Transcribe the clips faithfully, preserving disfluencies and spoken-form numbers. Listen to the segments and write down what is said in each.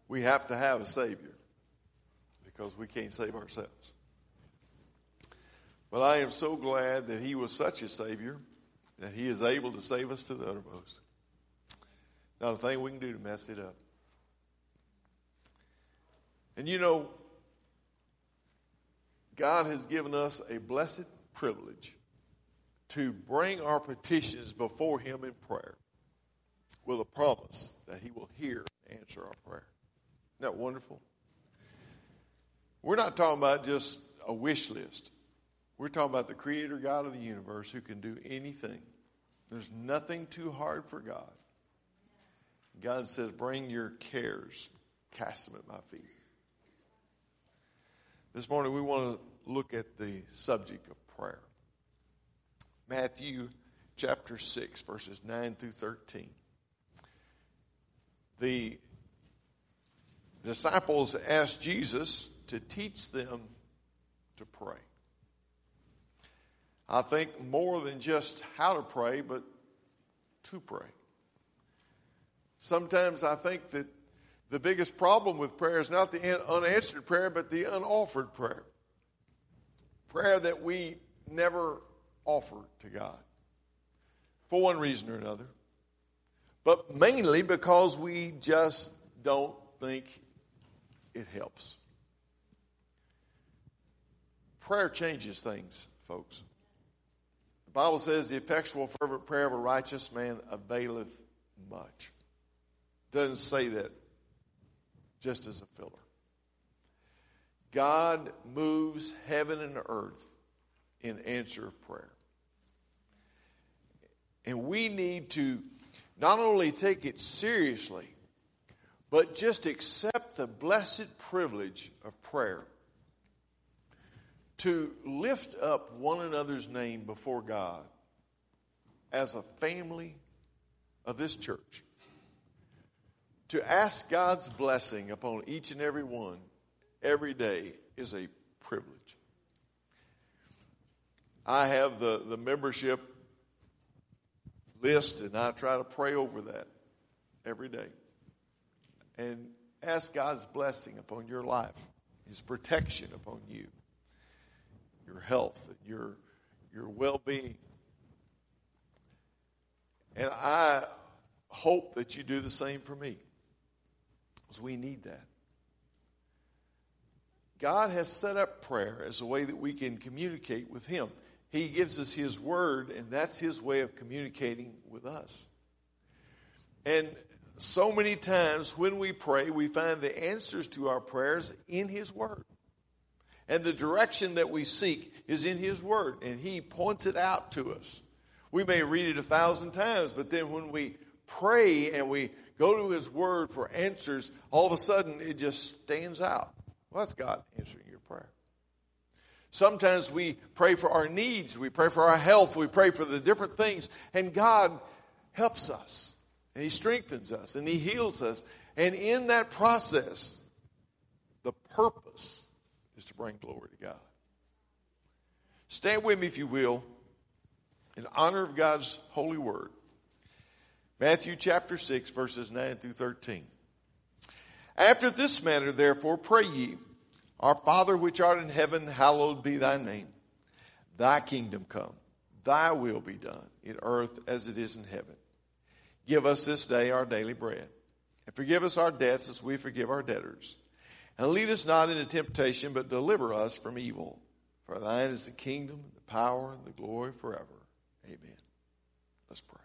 we have to have a Savior because we can't save ourselves. But I am so glad that he was such a Savior that he is able to save us to the uttermost. Not a thing we can do to mess it up. And you know, God has given us a blessed privilege to bring our petitions before him in prayer with a promise that he will hear and answer our prayer. Isn't that wonderful? We're not talking about just a wish list. We're talking about the Creator God of the universe who can do anything. There's nothing too hard for God. God says, bring your cares, cast them at my feet. This morning we want to look at the subject of prayer. Matthew chapter six, verses nine through thirteen. The disciples asked Jesus to teach them to pray. I think more than just how to pray, but to pray. Sometimes I think that the biggest problem with prayer is not the unanswered prayer, but the unoffered prayer. Prayer that we never offer to God for one reason or another. But mainly because we just don't think it helps. Prayer changes things, folks. The Bible says the effectual fervent prayer of a righteous man availeth much. Doesn't say that just as a filler. God moves heaven and earth in answer of prayer. And we need to not only take it seriously, but just accept the blessed privilege of prayer to lift up one another's name before God as a family of this church. To ask God's blessing upon each and every one every day is a privilege. I have the, the membership list, and I try to pray over that every day. And ask God's blessing upon your life, his protection upon you, your health, and your, your well-being. And I hope that you do the same for me, because we need that. God has set up prayer as a way that we can communicate with him. He gives us his word, and that's his way of communicating with us. And so many times when we pray, we find the answers to our prayers in his word. And the direction that we seek is in his word, and he points it out to us. We may read it a thousand times, but then when we pray and we go to his word for answers, all of a sudden it just stands out. Well, that's God answering your prayer. Sometimes we pray for our needs, we pray for our health, we pray for the different things, and God helps us, and he strengthens us, and he heals us. And in that process, the purpose is to bring glory to God. Stand with me, if you will, in honor of God's holy word. Matthew chapter six, verses nine through thirteen. After this manner, therefore, pray ye, Our Father which art in heaven, hallowed be thy name. Thy kingdom come, thy will be done, in earth as it is in heaven. Give us this day our daily bread, and forgive us our debts as we forgive our debtors. And lead us not into temptation, but deliver us from evil. For thine is the kingdom, the power, and the glory forever. Amen. Let's pray.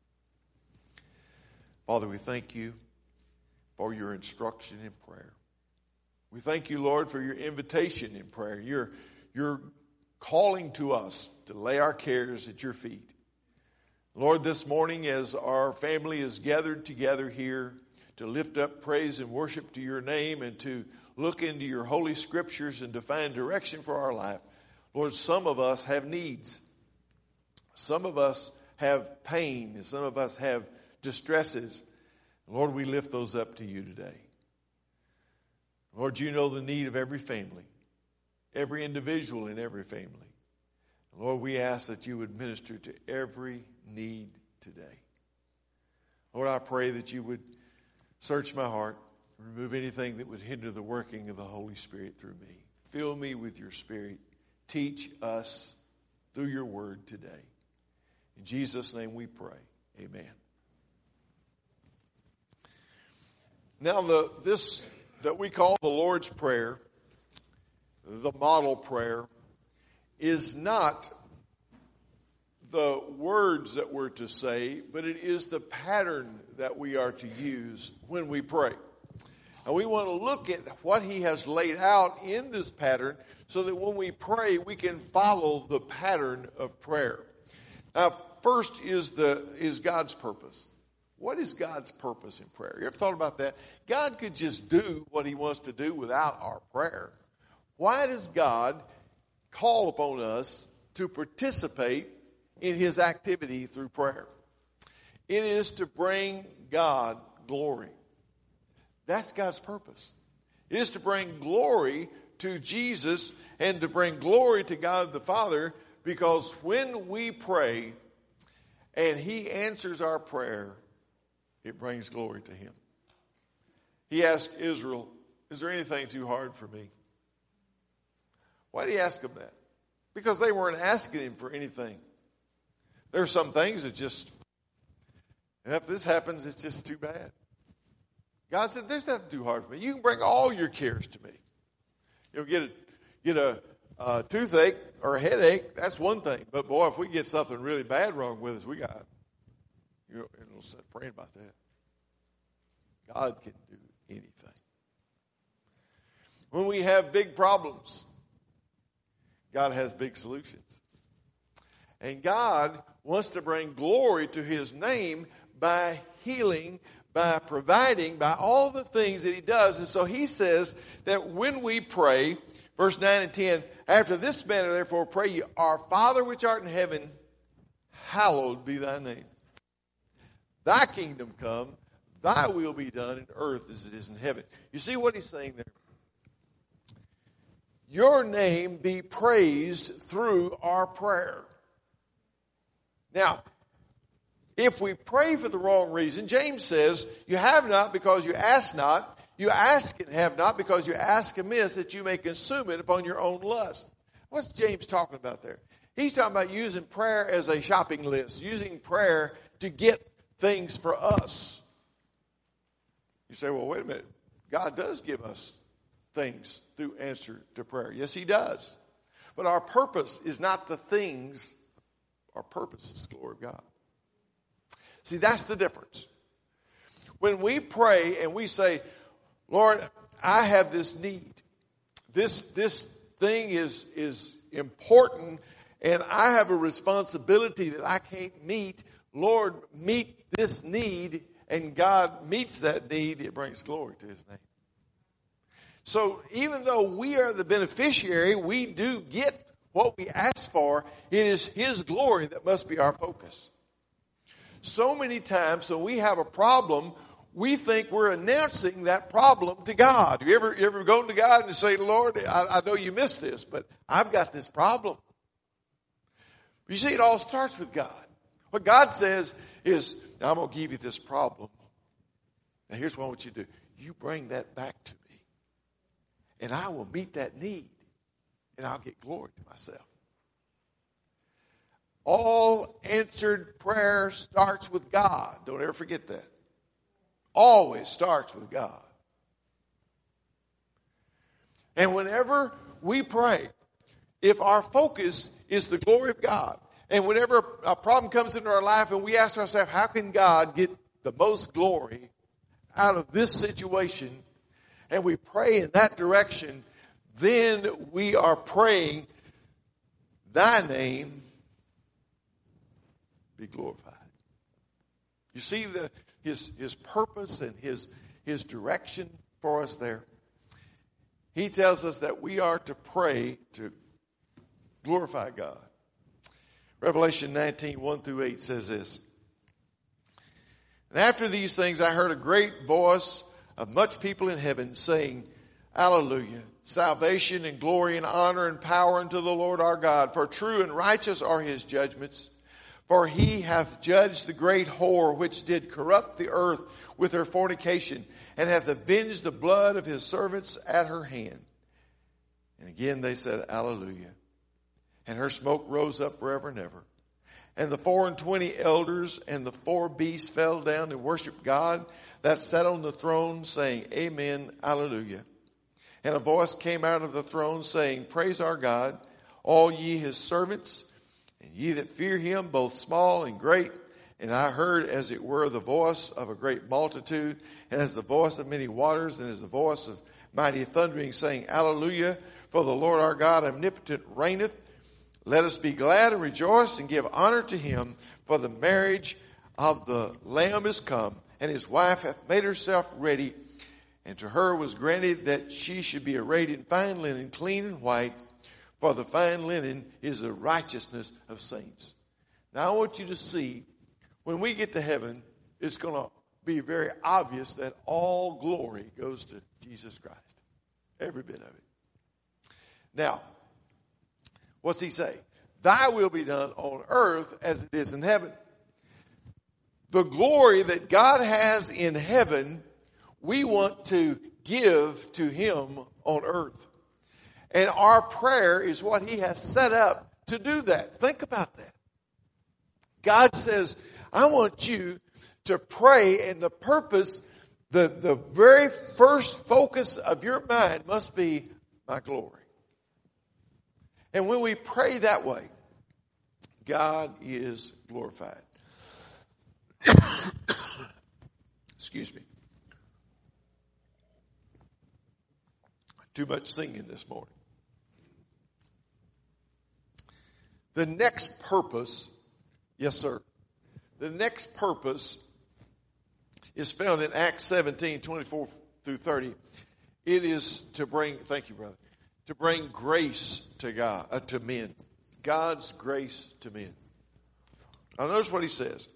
Father, we thank you for your instruction in prayer. We thank you, Lord, for your invitation in prayer. Your, your calling to us to lay our cares at your feet. Lord, this morning as our family is gathered together here to lift up praise and worship to your name and to look into your holy scriptures and to find direction for our life, Lord, some of us have needs. Some of us have pain, and some of us have distresses. Lord, we lift those up to you today. Lord, you know the need of every family, every individual in every family. Lord, we ask that you would minister to every need today. Lord, I pray that you would search my heart, Remove anything that would hinder the working of the Holy Spirit through me. Fill me with your Spirit. Teach us through your word today. In Jesus' name we pray. Amen. Now, the this that we call the Lord's Prayer, the model prayer, is not the words that we're to say, but it is the pattern that we are to use when we pray. And we want to look at what he has laid out in this pattern so that when we pray, we can follow the pattern of prayer. Now, first is the is God's purpose. What is God's purpose in prayer? You ever thought about that? God could just do what he wants to do without our prayer. Why does God call upon us to participate in his activity through prayer? It is to bring God glory. That's God's purpose. It is to bring glory to Jesus and to bring glory to God the Father, because when we pray and he answers our prayer, it brings glory to him. He asked Israel, is there anything too hard for me? Why did he ask them that? Because they weren't asking him for anything. There are some things that just, if this happens, it's just too bad. God said, there's nothing too hard for me. You can bring all your cares to me. You'll get a, get a uh, toothache or a headache, that's one thing. But boy, if we get something really bad wrong with us, we got, you know, we'll start praying about that. God can do anything. When we have big problems, God has big solutions. And God wants to bring glory to his name by healing, by providing, by all the things that he does. And so he says that when we pray, verse nine and ten, after this manner therefore pray ye, our Father which art in heaven, hallowed be thy name. Thy kingdom come, thy will be done in earth as it is in heaven. You see what he's saying there? Your name be praised through our prayer. Now, if we pray for the wrong reason, James says, you have not because you ask not. You ask and have not because you ask amiss, that you may consume it upon your own lust. What's James talking about there? He's talking about using prayer as a shopping list, using prayer to get things for us. You say, well, wait a minute. God does give us things through answer to prayer. Yes, he does. But our purpose is not the things. Our purpose is the glory of God. See, that's the difference. When we pray and we say, Lord, I have this need. This, this thing is, is important, and I have a responsibility that I can't meet. Lord, meet this need, and God meets that need. It brings glory to his name. So even though we are the beneficiary, we do get what we ask for. It is his glory that must be our focus. So many times when we have a problem, we think we're announcing that problem to God. You ever, you ever go to God and say, Lord, I, I know you missed this, but I've got this problem. You see, it all starts with God. What God says is, I'm going to give you this problem. Now here's what I want you to do. You bring that back to me, and I will meet that need, and I'll get glory to myself. All answered prayer starts with God. Don't ever forget that. Always starts with God. And whenever we pray, if our focus is the glory of God, and whenever a problem comes into our life and we ask ourselves, how can God get the most glory out of this situation, and we pray in that direction, then we are praying, thy name be glorified. You see the his his purpose and his his direction for us there. He tells us that we are to pray to glorify God. Revelation nineteen, one through eight says this. And after these things I heard a great voice of much people in heaven saying, Hallelujah. Salvation and glory and honor and power unto the Lord our God. For true and righteous are his judgments. For he hath judged the great whore which did corrupt the earth with her fornication, and hath avenged the blood of his servants at her hand. And again they said, Alleluia. And her smoke rose up forever and ever. And the four and twenty elders and the four beasts fell down and worshiped God that sat on the throne, saying, Amen, Alleluia. And a voice came out of the throne, saying, Praise our God, all ye his servants, and ye that fear him, both small and great. And I heard, as it were, the voice of a great multitude, and as the voice of many waters, and as the voice of mighty thundering, saying, Alleluia, for the Lord our God omnipotent reigneth. Let us be glad and rejoice and give honor to him, for the marriage of the Lamb is come, and his wife hath made herself ready. And to her was granted that she should be arrayed in fine linen, clean and white, for the fine linen is the righteousness of saints. Now I want you to see, when we get to heaven, it's going to be very obvious that all glory goes to Jesus Christ. Every bit of it. Now, what's he say? Thy will be done on earth as it is in heaven. The glory that God has in heaven, we want to give to him on earth. And our prayer is what he has set up to do that. Think about that. God says, I want you to pray, and the purpose, the, the very first focus of your mind must be my glory. And when we pray that way, God is glorified. Excuse me. Too much singing this morning. The next purpose, yes sir, the next purpose is found in Acts seventeen, twenty-four through thirty. It is to bring, thank you brother, to bring grace to God, uh, to men. God's grace to men. Now notice what he says.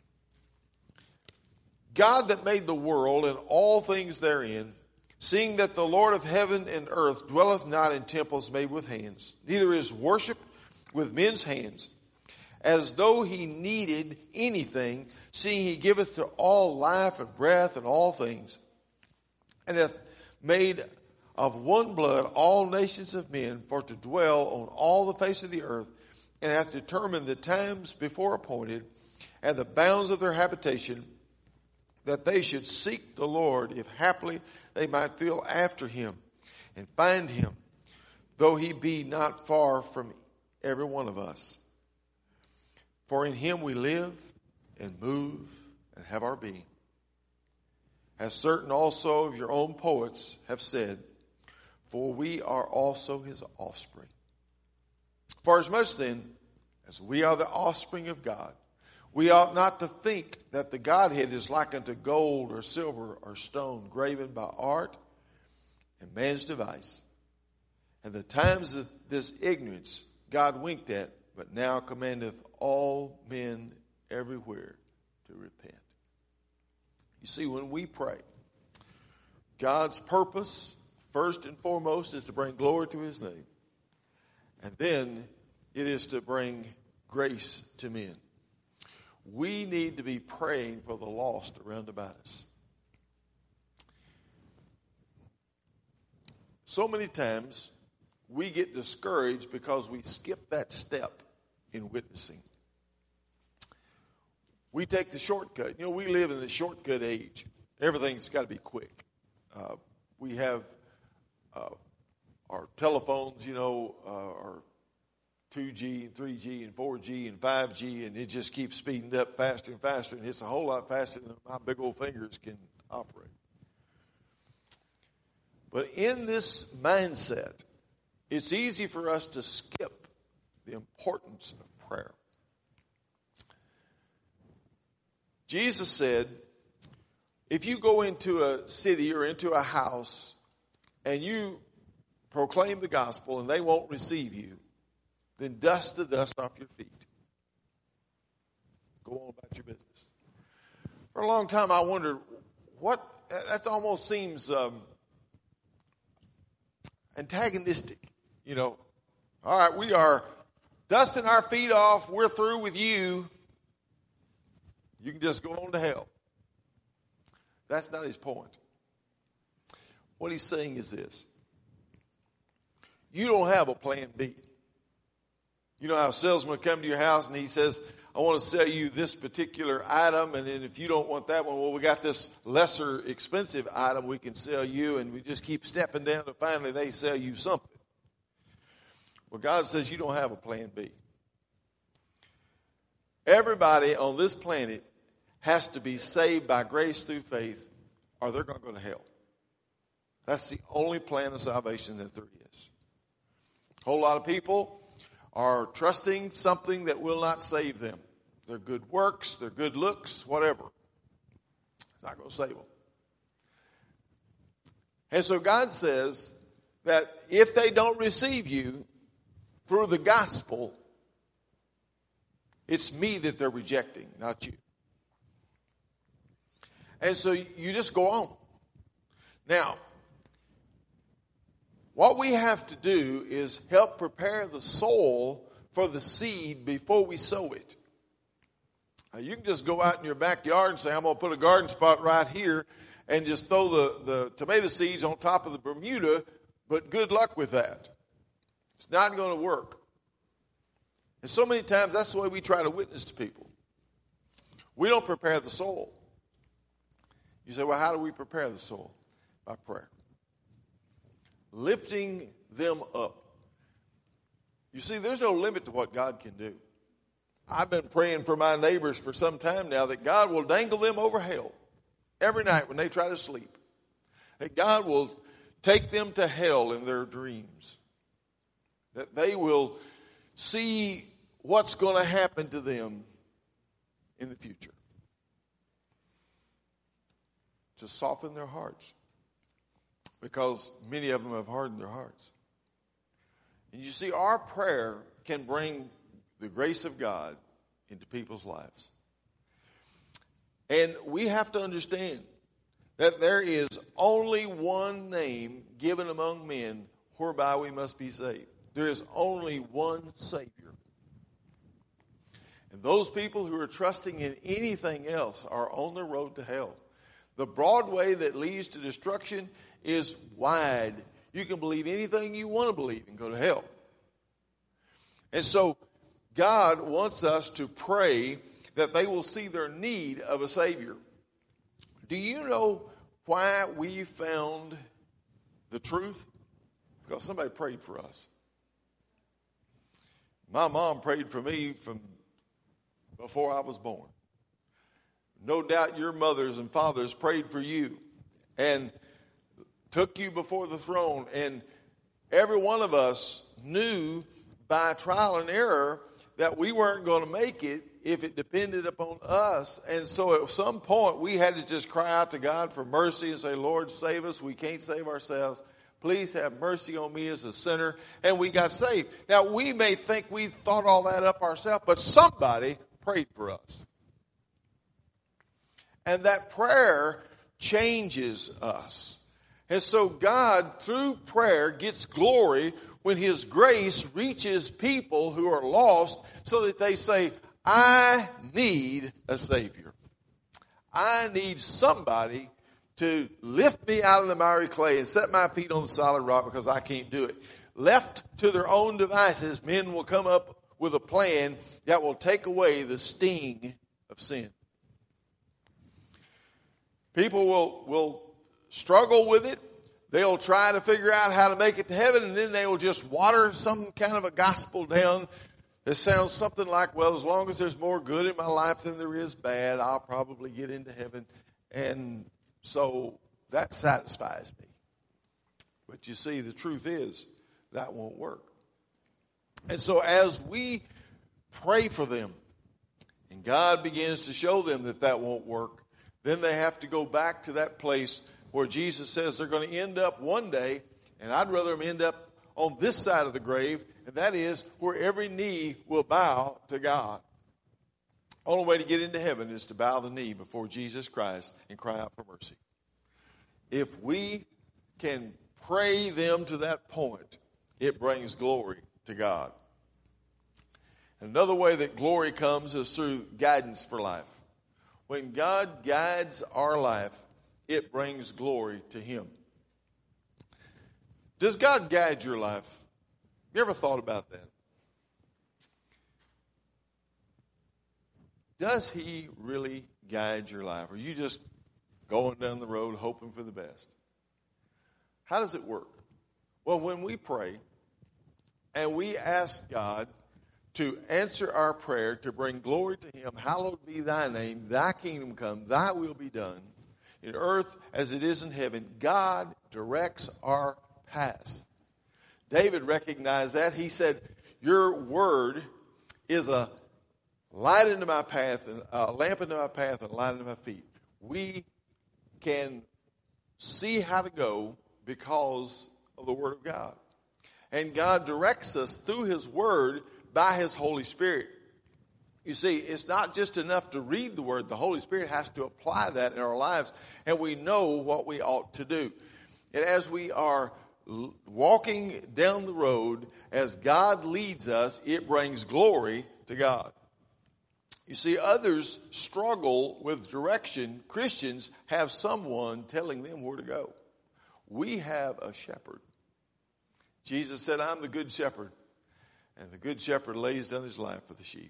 God that made the world and all things therein, seeing that the Lord of heaven and earth dwelleth not in temples made with hands, neither is worship with men's hands, as though he needed anything, seeing he giveth to all life and breath and all things, and hath made of one blood all nations of men for to dwell on all the face of the earth, and hath determined the times before appointed and the bounds of their habitation, that they should seek the Lord, if haply they might feel after him and find him, though he be not far from every one of us. For in him we live and move and have our being. As certain also of your own poets have said, for we are also his offspring. For as much then as we are the offspring of God, we ought not to think that the Godhead is like unto gold or silver or stone graven by art and man's device. And the times of this ignorance God winked at, but now commandeth all men everywhere to repent. You see, when we pray, God's purpose, first and foremost, is to bring glory to his name. And then it is to bring grace to men. We need to be praying for the lost around about us. So many times we get discouraged because we skip that step in witnessing. We take the shortcut. You know, we live in the shortcut age. Everything's got to be quick. Uh, we have uh, our telephones, you know, uh, are two G and three G and four G and five G, and it just keeps speeding up faster and faster, and it's a whole lot faster than my big old fingers can operate. But in this mindset, it's easy for us to skip the importance of prayer. Jesus said, if you go into a city or into a house and you proclaim the gospel and they won't receive you, then dust the dust off your feet. Go on about your business. For a long time I wondered, what, that almost seems um, antagonistic. You know, all right, we are dusting our feet off. We're through with you. You can just go on to hell. That's not his point. What he's saying is this. You don't have a plan B. You know how a salesman will come to your house and he says, I want to sell you this particular item, and then if you don't want that one, well, we got this lesser expensive item we can sell you, and we just keep stepping down and finally they sell you something. Well, God says you don't have a plan B. Everybody on this planet has to be saved by grace through faith, or they're going to go to hell. That's the only plan of salvation that there is. A whole lot of people are trusting something that will not save them. Their good works, their good looks, whatever. It's not going to save them. And so God says that if they don't receive you through the gospel, it's me that they're rejecting, not you. And so you just go on. Now, what we have to do is help prepare the soil for the seed before we sow it. Now, you can just go out in your backyard and say, I'm going to put a garden spot right here and just throw the, the tomato seeds on top of the Bermuda, but good luck with that. It's not going to work. And so many times that's the way we try to witness to people. We don't prepare the soil. You say, well, how do we prepare the soil? By prayer. Lifting them up. You see, there's no limit to what God can do. I've been praying for my neighbors for some time now that God will dangle them over hell every night when they try to sleep. That God will take them to hell in their dreams. That they will see what's going to happen to them in the future. To soften their hearts. Because many of them have hardened their hearts. And you see, our prayer can bring the grace of God into people's lives. And we have to understand that there is only one name given among men whereby we must be saved. There is only one Savior. And those people who are trusting in anything else are on the road to hell. The broad way that leads to destruction is wide. You can believe anything you want to believe and go to hell. And so God wants us to pray that they will see their need of a Savior. Do you know why we found the truth? Because somebody prayed for us. My mom prayed for me from before I was born. No doubt your mothers and fathers prayed for you and took you before the throne. And every one of us knew by trial and error that we weren't going to make it if it depended upon us. And so at some point we had to just cry out to God for mercy and say, Lord, save us. We can't save ourselves. Please have mercy on me as a sinner. And we got saved. Now we may think we thought all that up ourselves, but somebody prayed for us. And that prayer changes us. And so God, through prayer, gets glory when His grace reaches people who are lost so that they say, I need a Savior. I need somebody to lift me out of the miry clay and set my feet on the solid rock because I can't do it. Left to their own devices, men will come up with a plan that will take away the sting of sin. People will, will struggle with it. They'll try to figure out how to make it to heaven, and then they will just water some kind of a gospel down that sounds something like, well, as long as there's more good in my life than there is bad, I'll probably get into heaven. And so that satisfies me. But you see, the truth is, that won't work. And so as we pray for them, and God begins to show them that that won't work, then they have to go back to that place where Jesus says they're going to end up one day, and I'd rather them end up on this side of the grave, and that is where every knee will bow to God. Only way to get into heaven is to bow the knee before Jesus Christ and cry out for mercy. If we can pray them to that point, it brings glory to God. Another way that glory comes is through guidance for life. When God guides our life, it brings glory to him. Does God guide your life? You ever thought about that? Does he really guide your life? Or are you just going down the road hoping for the best? How does it work? Well, when we pray and we ask God to answer our prayer, to bring glory to him, hallowed be thy name, thy kingdom come, thy will be done, in earth as it is in heaven, God directs our paths. David recognized that. He said, your word is a light into my path, and a lamp into my path, and a light into my feet. We can see how to go because of the word of God. And God directs us through his word by his Holy Spirit. You see, it's not just enough to read the word. The Holy Spirit has to apply that in our lives, and we know what we ought to do. And as we are walking down the road, as God leads us, it brings glory to God. You see, others struggle with direction. Christians have someone telling them where to go. We have a shepherd. Jesus said, I'm the good shepherd, and the good shepherd lays down his life for the sheep.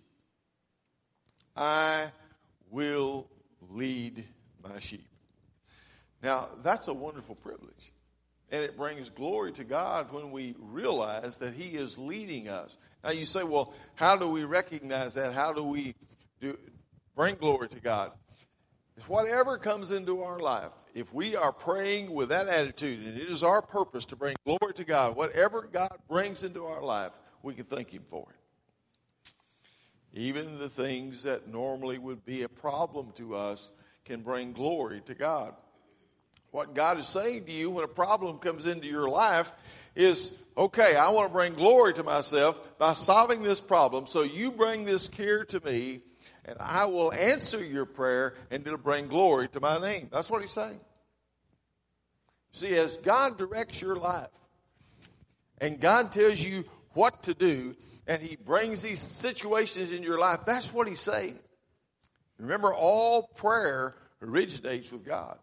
I will lead my sheep. Now, that's a wonderful privilege. And it brings glory to God when we realize that he is leading us. Now you say, well, how do we recognize that? How do we do bring glory to God? It's whatever comes into our life. If we are praying with that attitude, and it is our purpose to bring glory to God, whatever God brings into our life, we can thank him for it. Even the things that normally would be a problem to us can bring glory to God. What God is saying to you when a problem comes into your life is, okay, I want to bring glory to myself by solving this problem. So you bring this care to me, and I will answer your prayer, and it'll bring glory to my name. That's what he's saying. See, as God directs your life, and God tells you what to do, and he brings these situations in your life, that's what he's saying. Remember, all prayer originates with God.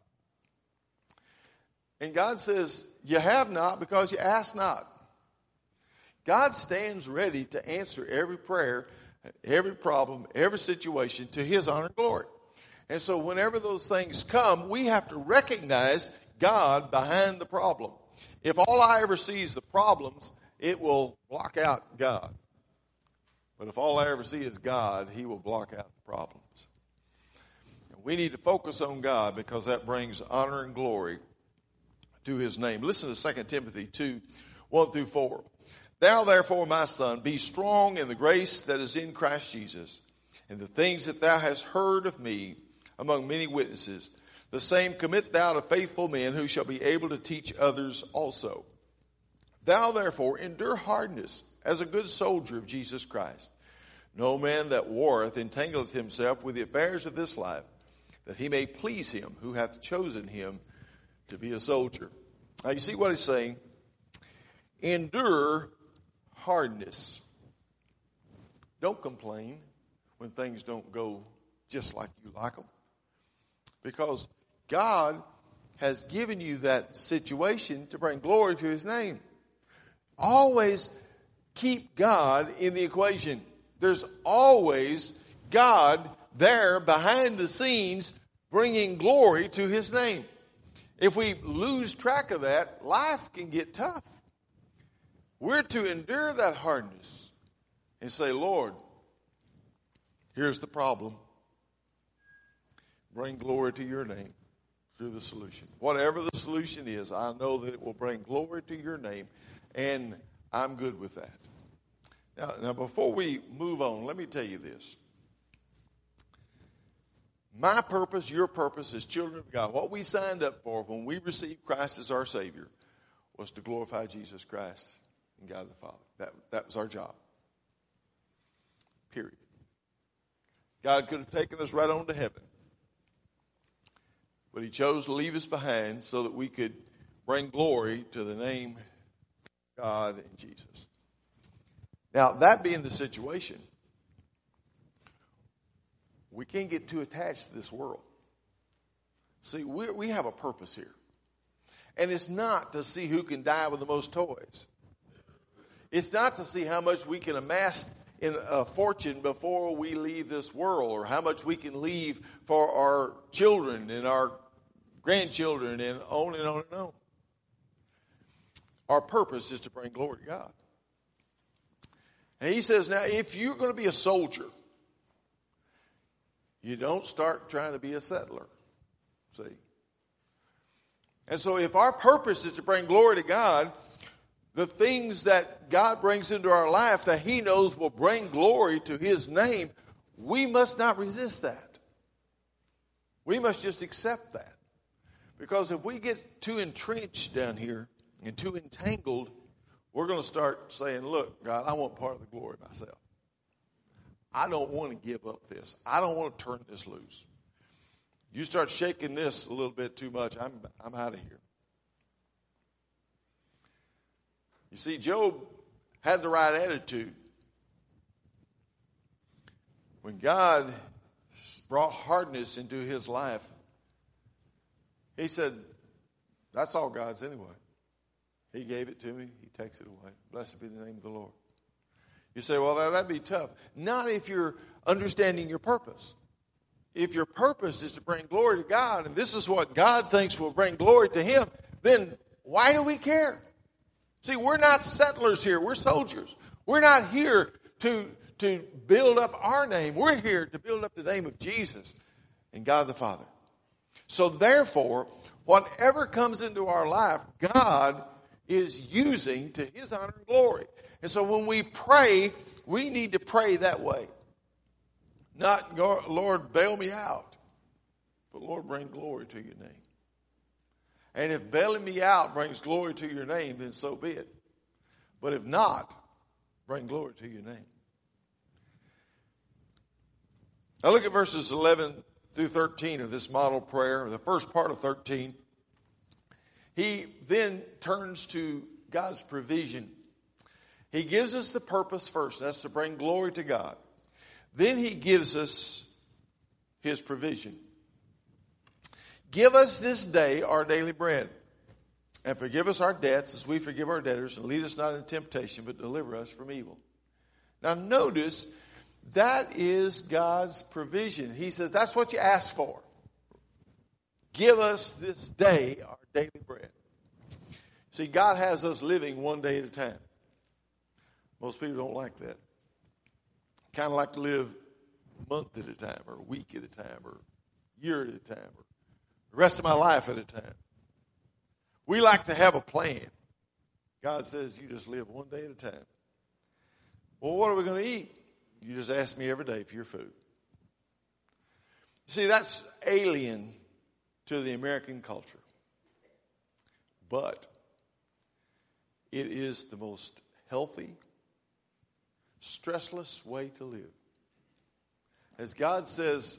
And God says, you have not because you ask not. God stands ready to answer every prayer, every problem, every situation to his honor and glory. And so whenever those things come, we have to recognize God behind the problem. If all I ever see is the problems, it will block out God. But if all I ever see is God, he will block out the problems. And we need to focus on God because that brings honor and glory to his name. Listen to Second Timothy two, one through four. Thou therefore, my son, be strong in the grace that is in Christ Jesus, and the things that thou hast heard of me among many witnesses, the same commit thou to faithful men who shall be able to teach others also. Thou therefore endure hardness as a good soldier of Jesus Christ. No man that warreth entangleth himself with the affairs of this life, that he may please him who hath chosen him to be a soldier. Now you see what he's saying? Endure hardness. Don't complain when things don't go just like you like them. Because God has given you that situation to bring glory to his name. Always keep God in the equation. There's always God there behind the scenes bringing glory to his name. If we lose track of that, life can get tough. We're to endure that hardness and say, Lord, here's the problem. Bring glory to your name through the solution. Whatever the solution is, I know that it will bring glory to your name, and I'm good with that. Now, now before we move on, let me tell you this. My purpose, your purpose as children of God, what we signed up for when we received Christ as our Savior was to glorify Jesus Christ and God the Father. That, that was our job. Period. God could have taken us right on to heaven. But he chose to leave us behind so that we could bring glory to the name of God and Jesus. Now, that being the situation, we can't get too attached to this world. See, we we have a purpose here. And it's not to see who can die with the most toys. It's not to see how much we can amass in a fortune before we leave this world, or how much we can leave for our children and our grandchildren and on and on and on. Our purpose is to bring glory to God. And he says, now, if you're going to be a soldier, you don't start trying to be a settler. See? And so if our purpose is to bring glory to God, the things that God brings into our life that he knows will bring glory to his name, we must not resist that. We must just accept that. Because if we get too entrenched down here and too entangled, we're going to start saying, look, God, I want part of the glory myself. I don't want to give up this. I don't want to turn this loose. You start shaking this a little bit too much, I'm, I'm out of here. You see, Job had the right attitude. When God brought hardness into his life, he said, that's all God's anyway. He gave it to me. He takes it away. Blessed be the name of the Lord. You say, well, that'd be tough. Not if you're understanding your purpose. If your purpose is to bring glory to God, and this is what God thinks will bring glory to him, then why do we care? See, we're not settlers here. We're soldiers. We're not here to, to build up our name. We're here to build up the name of Jesus and God the Father. So therefore, whatever comes into our life, God is using to his honor and glory. And so when we pray, we need to pray that way. Not, Lord, bail me out, but Lord, bring glory to your name. And if bailing me out brings glory to your name, then so be it. But if not, bring glory to your name. Now look at verses eleven through thirteen of this model prayer, the first part of thirteen. He then turns to God's provision. He gives us the purpose first. That's to bring glory to God. Then he gives us his provision. Give us this day our daily bread, and forgive us our debts as we forgive our debtors, and lead us not into temptation, but deliver us from evil. Now notice, that is God's provision. He says, that's what you ask for. Give us this day our daily bread. See, God has us living one day at a time. Most people don't like that. Kind of like to live a month at a time, or a week at a time, or a year at a time, or the rest of my life at a time. We like to have a plan. God says you just live one day at a time. Well, what are we going to eat? You just ask me every day for your food. See, that's alien to the American culture. But it is the most healthy, stressless way to live. As God says,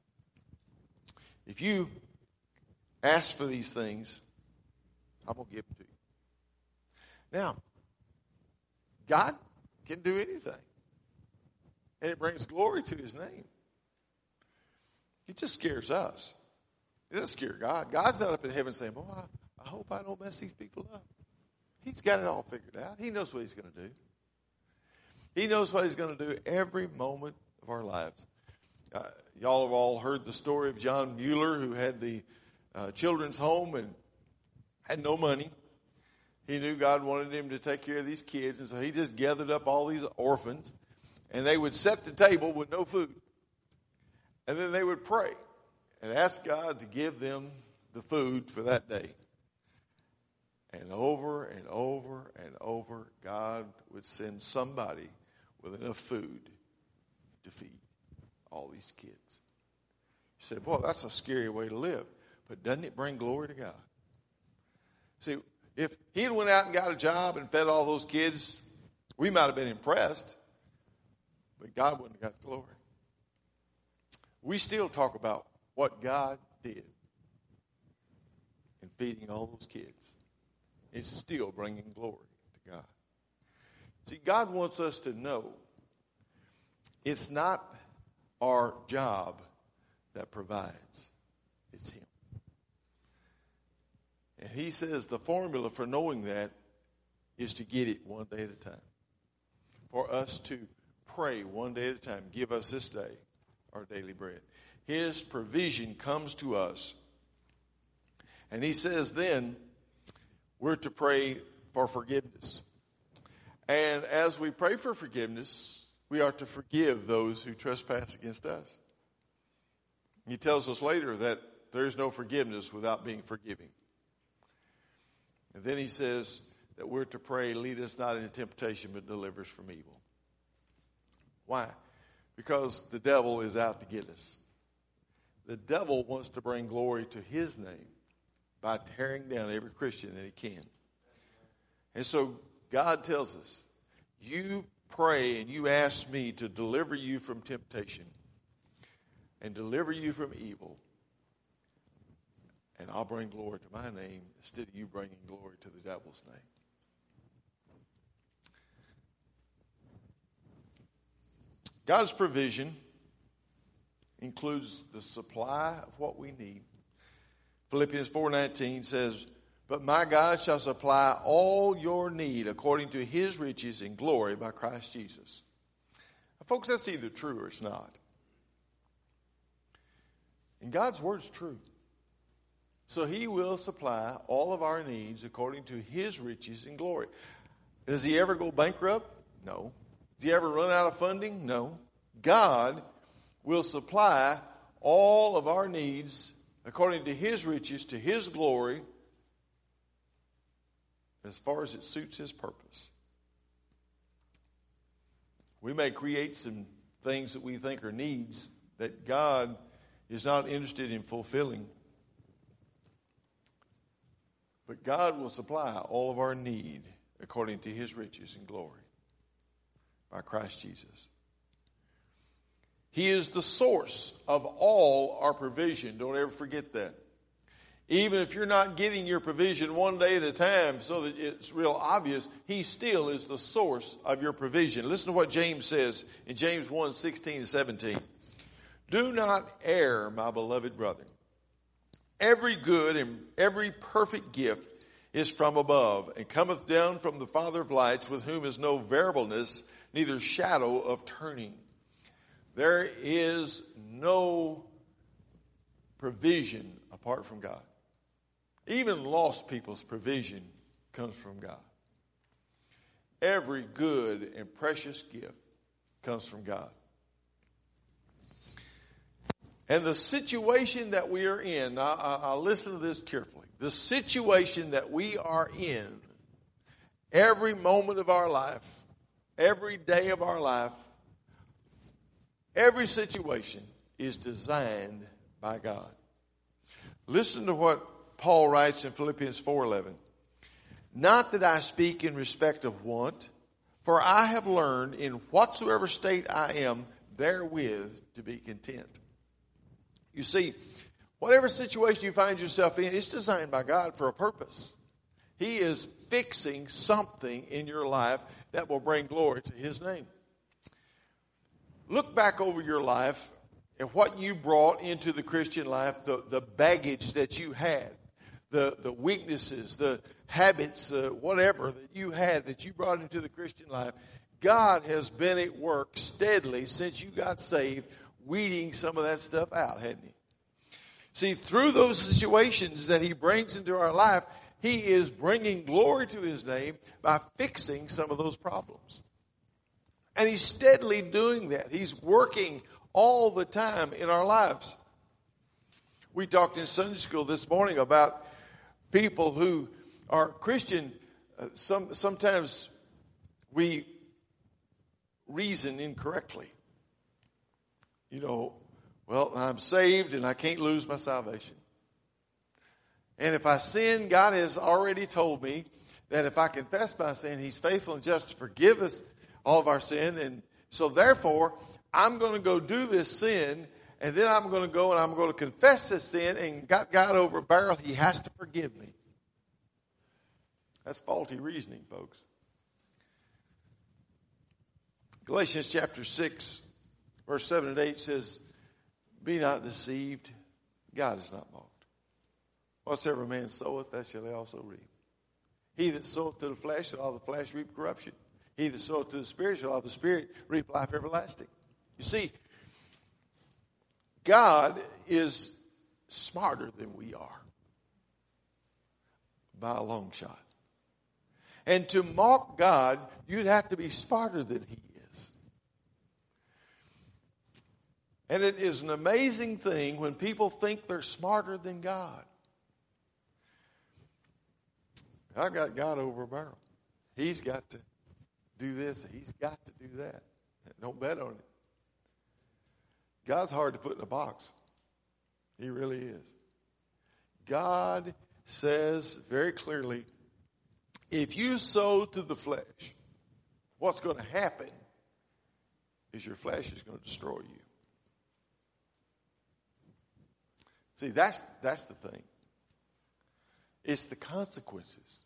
if you ask for these things, I'm going to give them to you. Now, God can do anything. And it brings glory to his name. It just scares us. It doesn't scare God. God's not up in heaven saying, boy, I, I hope I don't mess these people up. He's got it all figured out. He knows what he's going to do. He knows what he's going to do every moment of our lives. Uh, y'all have all heard the story of John Mueller, who had the uh, children's home and had no money. He knew God wanted him to take care of these kids, and so he just gathered up all these orphans, and they would set the table with no food. And then they would pray and ask God to give them the food for that day. And over and over and over, God would send somebody with enough food to feed all these kids. You say, boy, that's a scary way to live. But doesn't it bring glory to God? See, if he had went out and got a job and fed all those kids, we might have been impressed. But God wouldn't have got the glory. We still talk about what God did in feeding all those kids. It's still bringing glory to God. See, God wants us to know it's not our job that provides. It's him. And he says the formula for knowing that is to get it one day at a time. For us to pray one day at a time. Give us this day our daily bread. His provision comes to us. And he says then we're to pray for forgiveness. And as we pray for forgiveness, we are to forgive those who trespass against us. He tells us later that there is no forgiveness without being forgiving. And then he says that we're to pray, lead us not into temptation, but deliver us from evil. Why? Because the devil is out to get us. The devil wants to bring glory to his name by tearing down every Christian that he can. And so God tells us, you pray and you ask me to deliver you from temptation and deliver you from evil, and I'll bring glory to my name instead of you bringing glory to the devil's name. God's provision includes the supply of what we need. Philippians four nineteen says, but my God shall supply all your need according to his riches in glory by Christ Jesus. Now, folks, that's either true or it's not. And God's word's true. So he will supply all of our needs according to his riches in glory. Does he ever go bankrupt? No. Does he ever run out of funding? No. God will supply all of our needs according to his riches, to his glory, as far as it suits his purpose. We may create some things that we think are needs that God is not interested in fulfilling. But God will supply all of our need according to his riches and glory by Christ Jesus. He is the source of all our provision. Don't ever forget that. Even if you're not getting your provision one day at a time so that it's real obvious, he still is the source of your provision. Listen to what James says in James one, sixteen and seventeen. Do not err, my beloved brethren. Every good and every perfect gift is from above and cometh down from the Father of lights, with whom is no variableness, neither shadow of turning. There is no provision apart from God. Even lost people's provision comes from God. Every good and precious gift comes from God. And the situation that we are in, I, I'll listen to this carefully. The situation that we are in, every moment of our life, every day of our life, every situation is designed by God. Listen to what Paul writes in Philippians four eleven. Not that I speak in respect of want, for I have learned in whatsoever state I am, therewith to be content. You see, whatever situation you find yourself in, it's designed by God for a purpose. He is fixing something in your life that will bring glory to his name. Look back over your life and what you brought into the Christian life, the, the baggage that you had, the, the weaknesses, the habits, uh, whatever that you had that you brought into the Christian life. God has been at work steadily since you got saved, weeding some of that stuff out, hadn't he? See, through those situations that he brings into our life, he is bringing glory to his name by fixing some of those problems. And he's steadily doing that. He's working all the time in our lives. We talked in Sunday school this morning about people who are Christian. Uh, some, sometimes we reason incorrectly. You know, well, I'm saved and I can't lose my salvation. And if I sin, God has already told me that if I confess my sin, he's faithful and just to forgive us all of our sin. And so therefore, I'm going to go do this sin, and then I'm going to go and I'm going to confess this sin, and got God over a barrel. He has to forgive me. That's faulty reasoning, folks. Galatians chapter six, verse seven and eight says, be not deceived. God is not mocked. Whatsoever man soweth, that shall he also reap. He that soweth to the flesh shall of the flesh reap corruption. He that soweth to the Spirit shall of the Spirit reap life everlasting. You see, God is smarter than we are by a long shot. And to mock God, you'd have to be smarter than He is. And it is an amazing thing when people think they're smarter than God. I've got God over a barrel. He's got to do this. He's got to do that. Don't bet on it. God's hard to put in a box. He really is. God says very clearly, if you sow to the flesh, what's going to happen is your flesh is going to destroy you. See, that's, that's the thing. It's the consequences.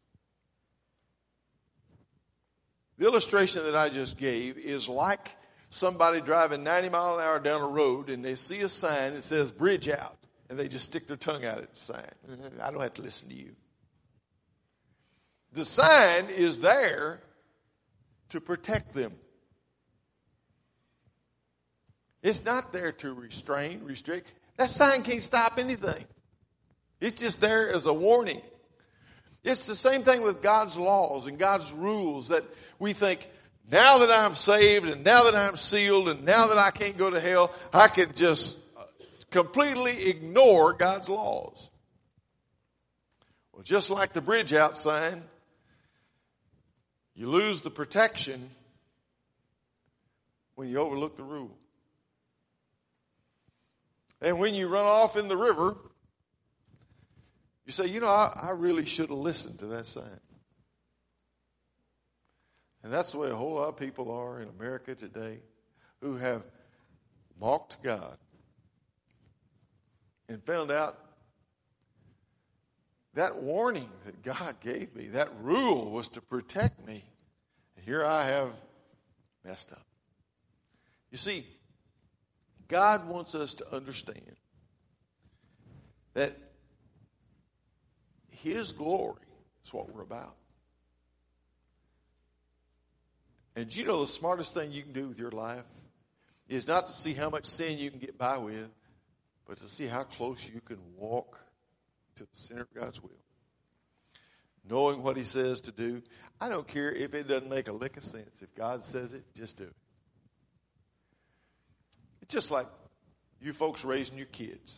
The illustration that I just gave is like somebody driving ninety miles an hour down a road and they see a sign that says bridge out, and they just stick their tongue out at the sign. I don't have to listen to you. The sign is there to protect them. It's not there to restrain, restrict. That sign can't stop anything. It's just there as a warning. It's the same thing with God's laws and God's rules, that we think, now that I'm saved and now that I'm sealed and now that I can't go to hell, I can just completely ignore God's laws. Well, just like the bridge out sign, you lose the protection when you overlook the rule. And when you run off in the river, you say, you know, I, I really should have listened to that sign. And that's the way a whole lot of people are in America today, who have mocked God and found out that warning that God gave me, that rule was to protect me. And here I have messed up. You see, God wants us to understand that His glory is what we're about. And you know the smartest thing you can do with your life is not to see how much sin you can get by with, but to see how close you can walk to the center of God's will. Knowing what He says to do. I don't care if it doesn't make a lick of sense. If God says it, just do it. It's just like you folks raising your kids.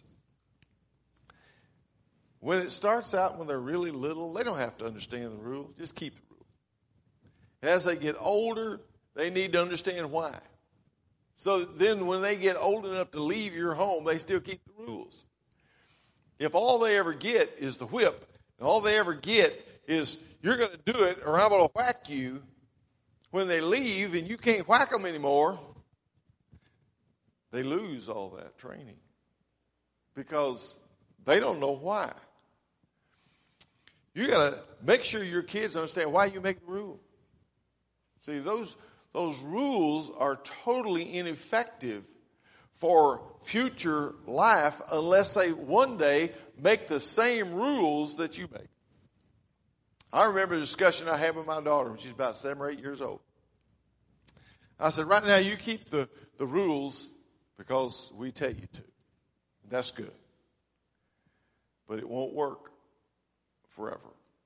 When it starts out when they're really little, they don't have to understand the rule. Just keep the rule. As they get older, they need to understand why. So then when they get old enough to leave your home, they still keep the rules. If all they ever get is the whip, and all they ever get is you're going to do it or I'm going to whack you, when they leave and you can't whack them anymore, they lose all that training because they don't know why. You got to make sure your kids understand why you make the rule. See, those those rules are totally ineffective for future life unless they one day make the same rules that you make. I remember a discussion I had with my daughter when she's about seven or eight years old. I said, right now you keep the, the rules because we tell you to. That's good. But it won't work forever.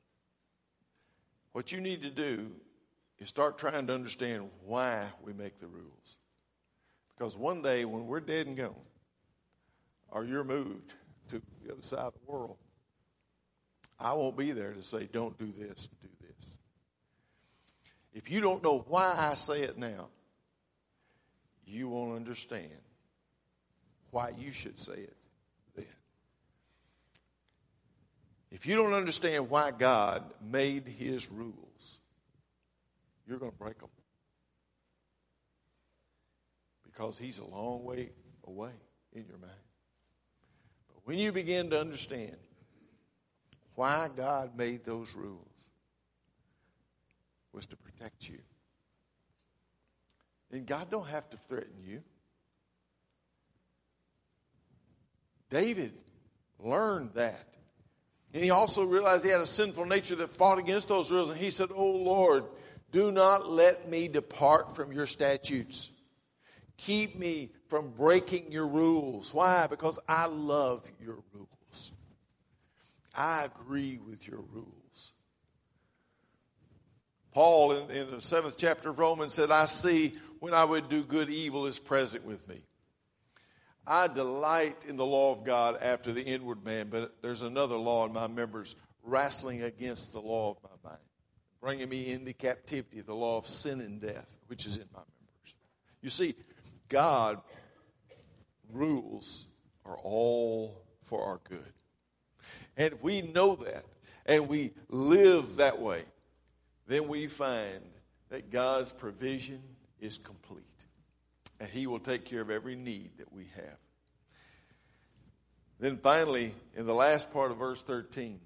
What you need to do is start trying to understand why we make the rules. Because one day when we're dead and gone, or you're moved to the other side of the world, I won't be there to say, don't do this, do this. If you don't know why I say it now, you won't understand why you should say it then. If you don't understand why God made His rules, you're going to break them. Because He's a long way away in your mind. But when you begin to understand why God made those rules, was to protect you, then God don't have to threaten you. David learned that And he also realized he had a sinful nature that fought against those rules. And he said, "Oh Lord, do not let me depart from your statutes. Keep me from breaking your rules." Why? Because I love your rules. I agree with your rules. Paul in, in the seventh chapter of Romans said, "I see when I would do good, evil is present with me. I delight in the law of God after the inward man, but there's another law in my members, wrestling against the law of my mind, bringing me into captivity, the law of sin and death, which is in my members." You see, God rules are all for our good. And if we know that and we live that way, then we find that God's provision is complete. And he will take care of every need that we have. Then finally, in the last part of verse thirteen,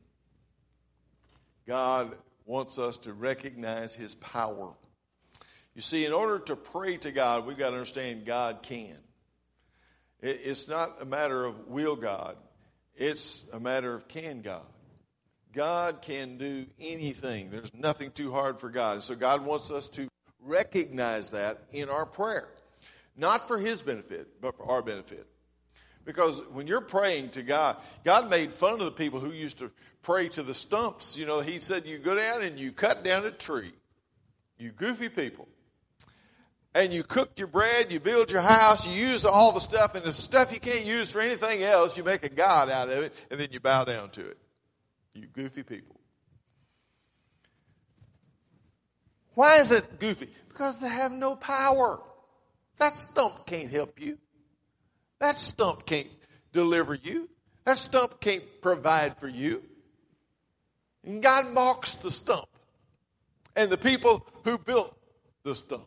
God wants us to recognize his power. You see, in order to pray to God, we've got to understand God can. It's not a matter of will God. It's a matter of can God. God can do anything. There's nothing too hard for God. So God wants us to recognize that in our prayer. Not for his benefit, but for our benefit. Because when you're praying to God, God made fun of the people who used to pray to the stumps. You know, he said, you go down and you cut down a tree. You goofy people. And you cook your bread, you build your house, you use all the stuff, and the stuff you can't use for anything else, you make a god out of it, and then you bow down to it. You goofy people. Why is it goofy? Because they have no power. That stump can't help you. That stump can't deliver you. That stump can't provide for you. And God mocks the stump and the people who built the stump.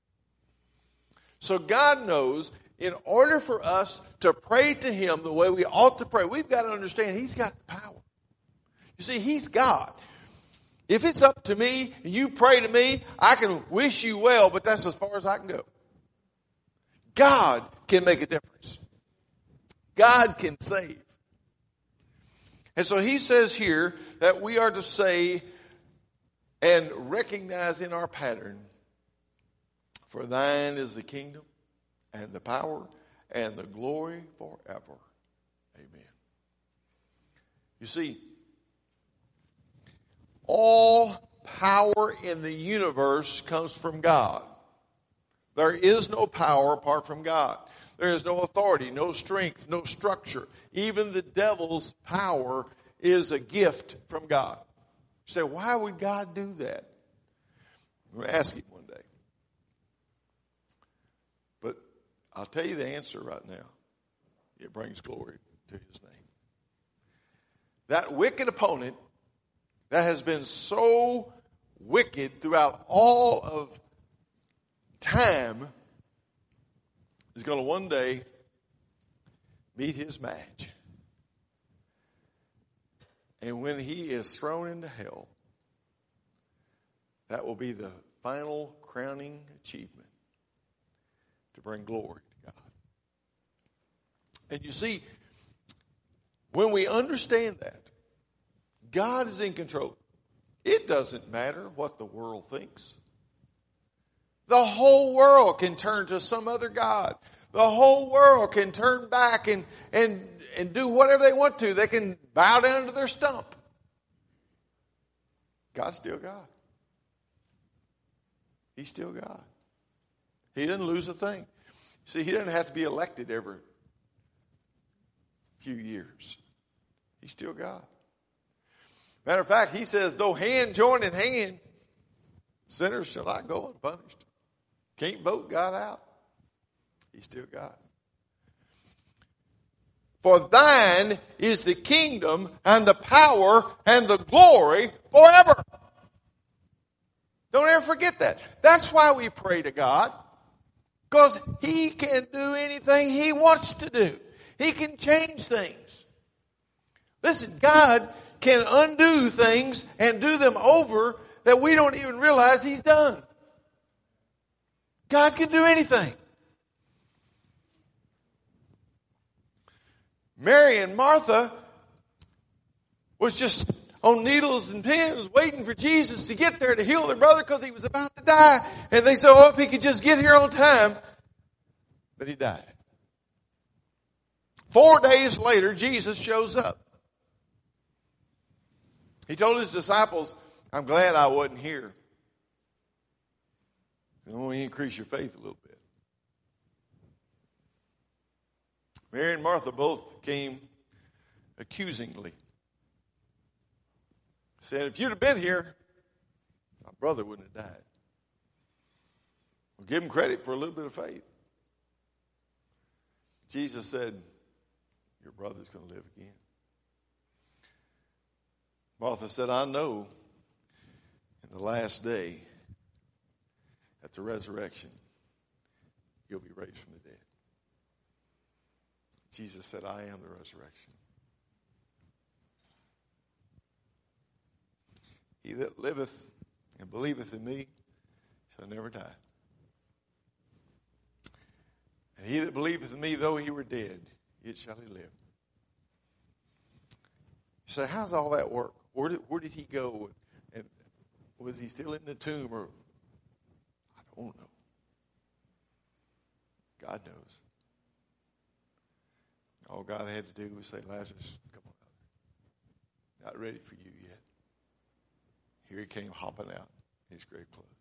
So God knows in order for us to pray to him the way we ought to pray, we've got to understand he's got the power. You see, he's God. If it's up to me and you pray to me, I can wish you well, but that's as far as I can go. God can make a difference. God can save. And so he says here that we are to say and recognize in our pattern, "For thine is the kingdom and the power and the glory forever. Amen." You see, all power in the universe comes from God. There is no power apart from God. There is no authority, no strength, no structure. Even the devil's power is a gift from God. You say, why would God do that? I'm going to ask him one day. But I'll tell you the answer right now. It brings glory to his name. That wicked opponent that has been so wicked throughout all of time is going to one day meet his match. And when he is thrown into hell, that will be the final crowning achievement to bring glory to God. And you see, when we understand that, God is in control. It doesn't matter what the world thinks. The whole world can turn to some other god. The whole world can turn back and, and, and do whatever they want to. They can bow down to their stump. God's still God. He's still God. He didn't lose a thing. See, he doesn't have to be elected every few years. He's still God. Matter of fact, he says, though hand join in hand, sinners shall not go unpunished. Can't vote God out. He's still God. For thine is the kingdom and the power and the glory forever. Don't ever forget that. That's why we pray to God. Because he can do anything he wants to do. He can change things. Listen, God can undo things and do them over that we don't even realize he's done. God can do anything. Mary and Martha was just on needles and pins waiting for Jesus to get there to heal their brother because he was about to die. And they said, oh, if he could just get here on time. But he died. Four days later, Jesus shows up. He told his disciples, I'm glad I wasn't here. It only increase your faith a little bit. Mary and Martha both came accusingly. Said, if you'd have been here, my brother wouldn't have died. Well, give him credit for a little bit of faith. Jesus said, your brother's going to live again. Martha said, I know in the last day, at the resurrection, you'll be raised from the dead. Jesus said, I am the resurrection. He that liveth and believeth in me shall never die. And he that believeth in me, though he were dead, yet shall he live. You say, how's all that work? Where did, where did he go? And was he still in the tomb? Or I don't know. God knows. All God had to do was say, Lazarus, come on out. Not ready for you yet. Here he came hopping out in his grave clothes.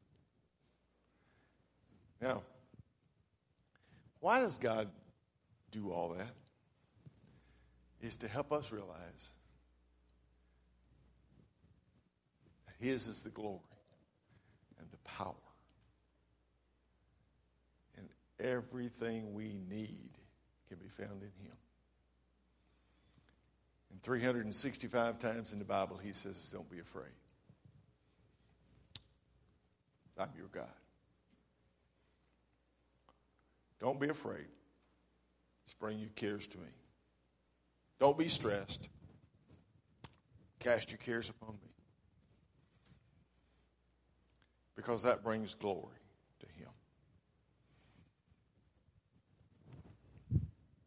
Now, why does God do all that? It's to help us realize that his is the glory and the power. And everything we need can be found in him. And three hundred sixty-five times in the Bible, he says, don't be afraid. I'm your God. Don't be afraid. Just bring your cares to me. Don't be stressed. Cast your cares upon me. Because that brings glory to him.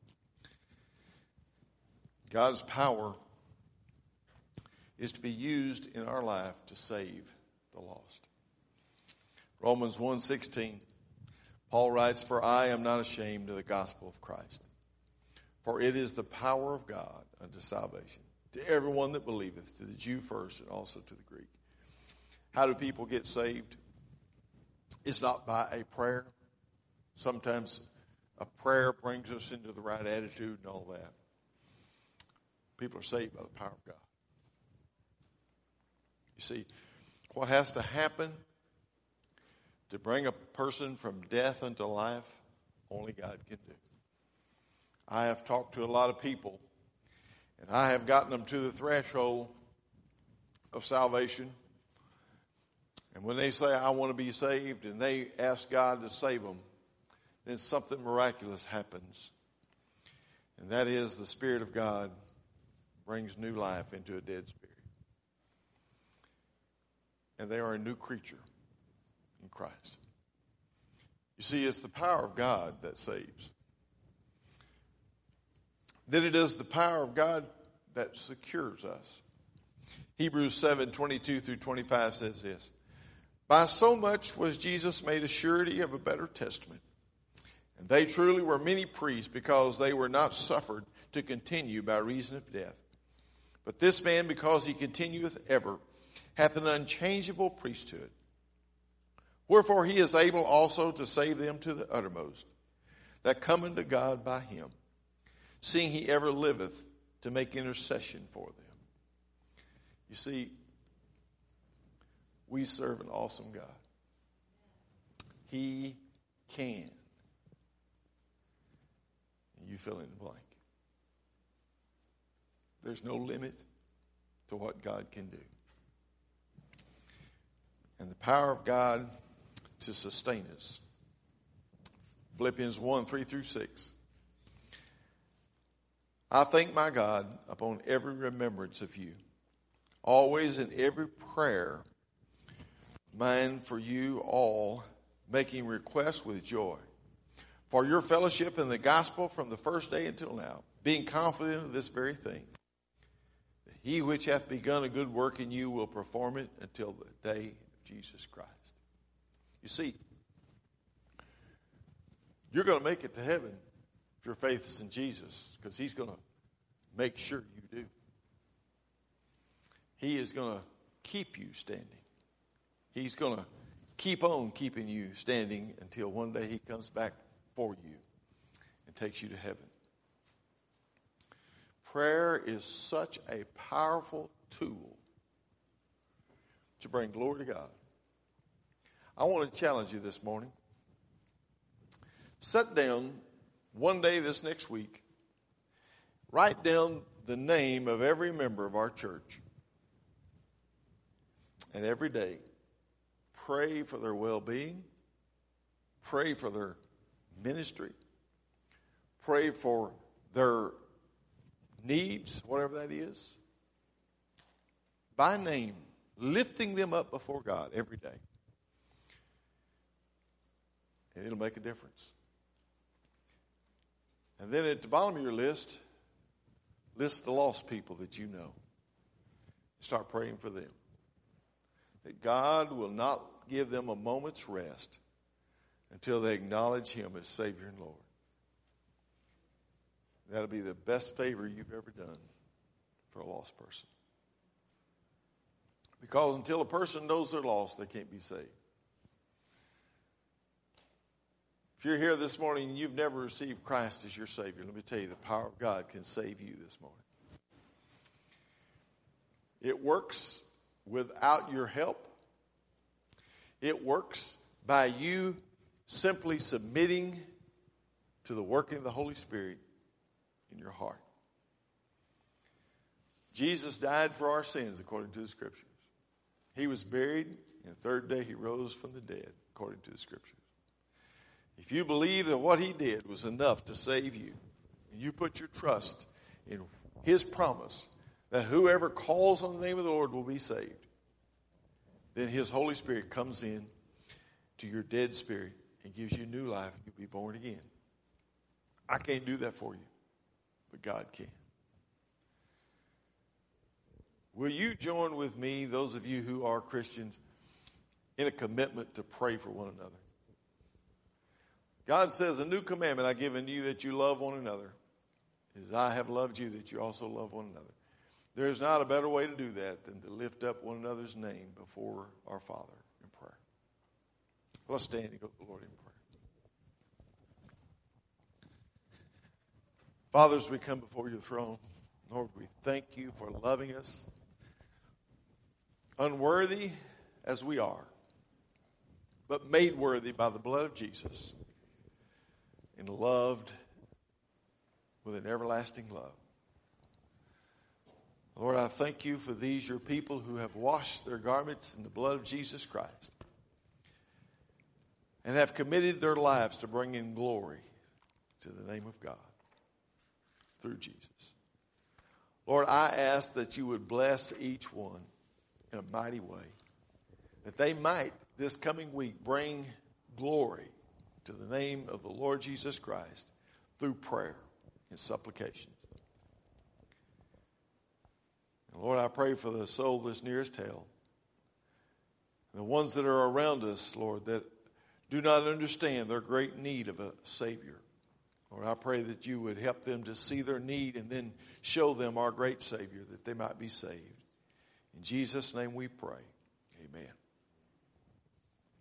God's power is to be used in our life to save the lost. Romans one sixteen, Paul writes, for I am not ashamed of the gospel of Christ, for it is the power of God unto salvation, to everyone that believeth, to the Jew first and also to the Greek. How do people get saved? It's not by a prayer. Sometimes a prayer brings us into the right attitude and all that. People are saved by the power of God. You see, what has to happen to bring a person from death unto life, only God can do. I have talked to a lot of people, and I have gotten them to the threshold of salvation. And when they say, I want to be saved, and they ask God to save them, then something miraculous happens. And that is the Spirit of God brings new life into a dead spirit. And they are a new creature in Christ. You see, it's the power of God that saves. Then it is the power of God that secures us. Hebrews seven twenty-two through twenty-five says this, by so much was Jesus made a surety of a better testament. And they truly were many priests, because they were not suffered to continue by reason of death. But this man, because he continueth ever, hath an unchangeable priesthood. Wherefore he is able also to save them to the uttermost, that come unto God by him, seeing he ever liveth to make intercession for them. You see, we serve an awesome God. He can. And you fill in the blank. There's no limit to what God can do. And the power of God to sustain us. Philippians one, three through six. I thank my God upon every remembrance of you, always in every prayer, mine for you all, making requests with joy, for your fellowship in the gospel from the first day until now, being confident of this very thing, that he which hath begun a good work in you will perform it until the day of Jesus Christ. You see, you're going to make it to heaven if your faith is in Jesus, because he's going to make sure you do. He is going to keep you standing. He's going to keep on keeping you standing until one day he comes back for you and takes you to heaven. Prayer is such a powerful tool to bring glory to God. I want to challenge you this morning. Sit down one day this next week. Write down the name of every member of our church. And every day, pray for their well-being. Pray for their ministry. Pray for their needs, whatever that is. By name, lifting them up before God every day. And it'll make a difference. And then at the bottom of your list, list the lost people that you know. Start praying for them. That God will not give them a moment's rest until they acknowledge him as Savior and Lord. That'll be the best favor you've ever done for a lost person. Because until a person knows they're lost, they can't be saved. If you're here this morning and you've never received Christ as your Savior, let me tell you, the power of God can save you this morning. It works without your help. It works by you simply submitting to the working of the Holy Spirit in your heart. Jesus died for our sins according to the Scriptures. He was buried, and the third day he rose from the dead according to the Scriptures. If you believe that what he did was enough to save you, and you put your trust in his promise that whoever calls on the name of the Lord will be saved, then his Holy Spirit comes in to your dead spirit and gives you new life. You'll be born again. I can't do that for you, but God can. Will you join with me, those of you who are Christians, in a commitment to pray for one another? God says, a new commandment I give unto you, that you love one another, as I have loved you, that you also love one another. There is not a better way to do that than to lift up one another's name before our Father in prayer. Let's stand and go to the Lord in prayer. Father, as we come before your throne, Lord, we thank you for loving us, unworthy as we are, but made worthy by the blood of Jesus, and loved with an everlasting love. Lord, I thank you for these, your people, who have washed their garments in the blood of Jesus Christ and have committed their lives to bringing glory to the name of God through Jesus. Lord, I ask that you would bless each one in a mighty way, that they might this coming week bring glory to the name of the Lord Jesus Christ through prayer and supplication. And Lord, I pray for the soul that's nearest hell, the ones that are around us, Lord, that do not understand their great need of a Savior. Lord, I pray that you would help them to see their need and then show them our great Savior, that they might be saved. In Jesus' name we pray.